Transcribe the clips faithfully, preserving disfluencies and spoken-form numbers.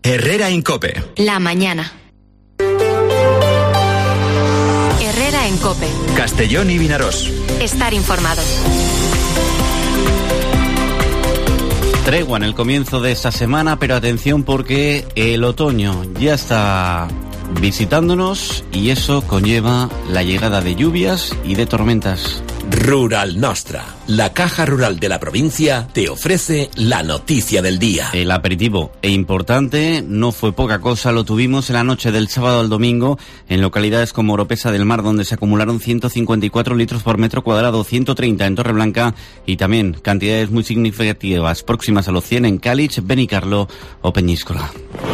Herrera en COPE. La mañana. Herrera en COPE. Castellón y Vinarós. Estar informado. Tregua en el comienzo de esta semana, pero atención porque el otoño ya está visitándonos y eso conlleva la llegada de lluvias y de tormentas. Rural Nostra, la caja rural de la provincia, te ofrece la noticia del día. El aperitivo e importante, no fue poca cosa, lo tuvimos en la noche del sábado al domingo en localidades como Oropesa del Mar, donde se acumularon ciento cincuenta y cuatro litros por metro cuadrado, ciento treinta en Torreblanca y también cantidades muy significativas próximas a los cien en Cálich, Benicarló o Peñíscola.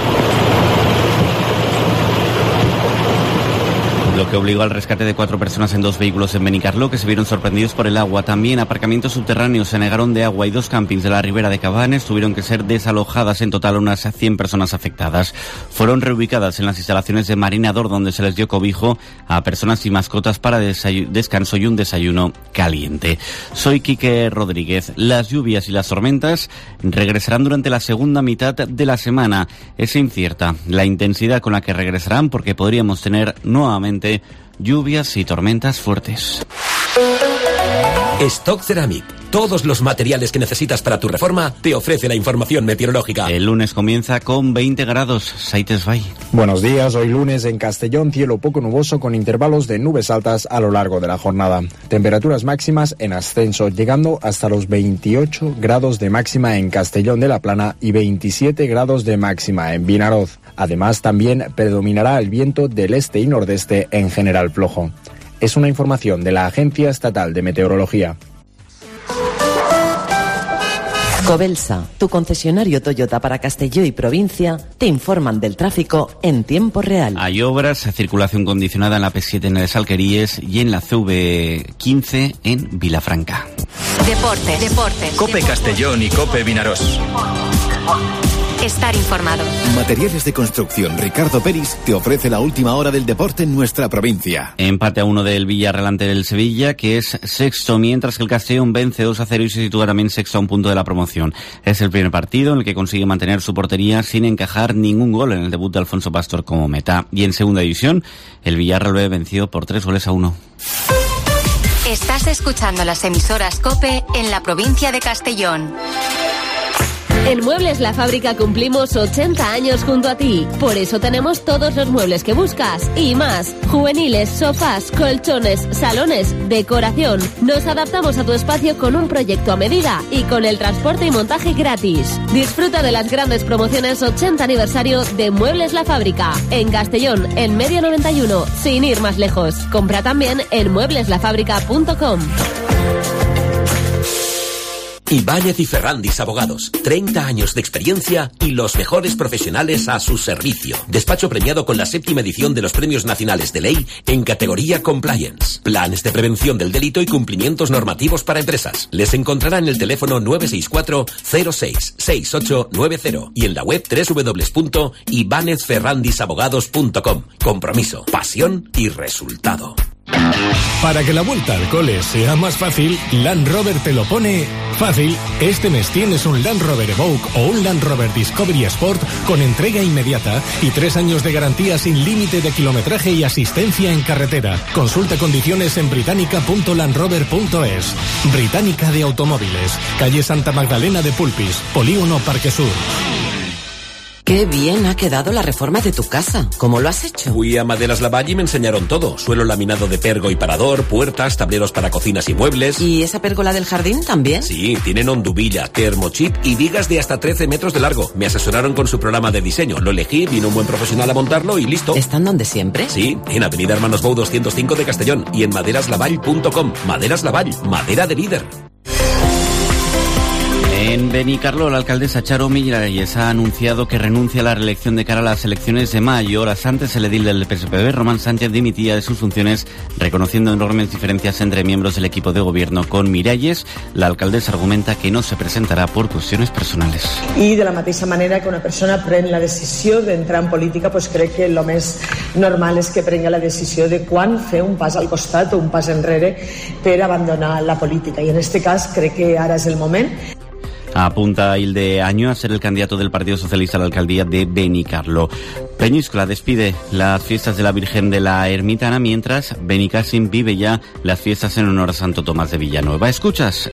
Lo que obligó al rescate de cuatro personas en dos vehículos en Benicarló que se vieron sorprendidos por el agua. También aparcamientos subterráneos se anegaron de agua y dos campings de la Ribera de Cabanes tuvieron que ser desalojadas. En total unas cien personas afectadas. Fueron reubicadas en las instalaciones de Marinador, donde se les dio cobijo a personas y mascotas para desayu- descanso y un desayuno caliente. Soy Quique Rodríguez. Las lluvias y las tormentas regresarán durante la segunda mitad de la semana. Es incierta la intensidad con la que regresarán porque podríamos tener nuevamente lluvias y tormentas fuertes. Stock Ceramic. Todos los materiales que necesitas para tu reforma te ofrece la información meteorológica. El lunes comienza con veinte grados. Saites Bay. Buenos días. Hoy lunes en Castellón, cielo poco nuboso con intervalos de nubes altas a lo largo de la jornada. Temperaturas máximas en ascenso, llegando hasta los veintiocho grados de máxima en Castellón de la Plana y veintisiete grados de máxima en Vinaroz. Además, también predominará el viento del este y nordeste en general flojo. Es una información de la Agencia Estatal de Meteorología. Cobelsa, tu concesionario Toyota para Castelló y provincia, te informan del tráfico en tiempo real. Hay obras, circulación condicionada en la P siete en el Salqueríes y en la C V quince en Vilafranca. Deporte, deporte. COPE Castellón y COPE Vinarós. Estar informado. Materiales de construcción Ricardo Peris te ofrece la última hora del deporte en nuestra provincia. Empate a uno del Villarreal ante el Sevilla, que es sexto, mientras que el Castellón vence dos a cero y se sitúa también sexto a un punto de la promoción. Es el primer partido en el que consigue mantener su portería sin encajar ningún gol en el debut de Alfonso Pastor como meta. Y en segunda división, el Villarreal B venció por tres goles a uno. Estás escuchando las emisoras COPE en la provincia de Castellón. En Muebles La Fábrica cumplimos ochenta años junto a ti. Por eso tenemos todos los muebles que buscas y más. Juveniles, sofás, colchones, salones, decoración. Nos adaptamos a tu espacio con un proyecto a medida y con el transporte y montaje gratis. Disfruta de las grandes promociones ochenta aniversario de Muebles La Fábrica. En Castellón, en Medio noventa y uno, sin ir más lejos. Compra también en muebles la fábrica punto com. Ibáñez y Ferrandis Abogados, treinta años de experiencia y los mejores profesionales a su servicio. Despacho premiado con la séptima edición de los Premios Nacionales de Ley en categoría Compliance. Planes de prevención del delito y cumplimientos normativos para empresas. Les encontrará en el teléfono nueve seis cuatro cero seis seis ocho nueve cero y en la web doble u doble u doble u punto ibánez ferrandis abogados punto com. Compromiso, pasión y resultado. Para que la vuelta al cole sea más fácil, Land Rover te lo pone fácil. Este mes tienes un Land Rover Evoque o un Land Rover Discovery Sport con entrega inmediata y tres años de garantía sin límite de kilometraje y asistencia en carretera. Consulta condiciones en británica punto land rover punto es. Británica de Automóviles, calle Santa Magdalena de Pulpis, Polígono Parque Sur. Qué bien ha quedado la reforma de tu casa. ¿Cómo lo has hecho? Fui a Maderas Lavalle y me enseñaron todo. Suelo laminado de pergo y parador, puertas, tableros para cocinas y muebles. ¿Y esa pérgola del jardín también? Sí, tienen hondubilla, termochip y vigas de hasta trece metros de largo. Me asesoraron con su programa de diseño. Lo elegí, vino un buen profesional a montarlo y listo. ¿Están donde siempre? Sí, en Avenida Hermanos Bou doscientos cinco de Castellón y en maderas lavall punto com. Maderas Lavall, madera de líder. En Benicarló, la alcaldesa Charo Miralles ha anunciado que renuncia a la reelección de cara a las elecciones de mayo. Horas antes, el edil del P S P B, Román Sánchez, dimitía de sus funciones, reconociendo enormes diferencias entre miembros del equipo de gobierno. Con Miralles, la alcaldesa argumenta que no se presentará por cuestiones personales. I de la mateixa manera que una persona pren la decisió d'entrar en política, pues crec que el més normal és que prenga la decisió de quan fer un pas al costat o un pas enrere per abandonar la política. I en este cas crec que ara és el moment. Apunta Hilde Año a ser el candidato del Partido Socialista a la alcaldía de Benicarló. Peñíscola despide las fiestas de la Virgen de la Ermitana, mientras Benicàssim vive ya las fiestas en honor a Santo Tomás de Villanueva. Escuchas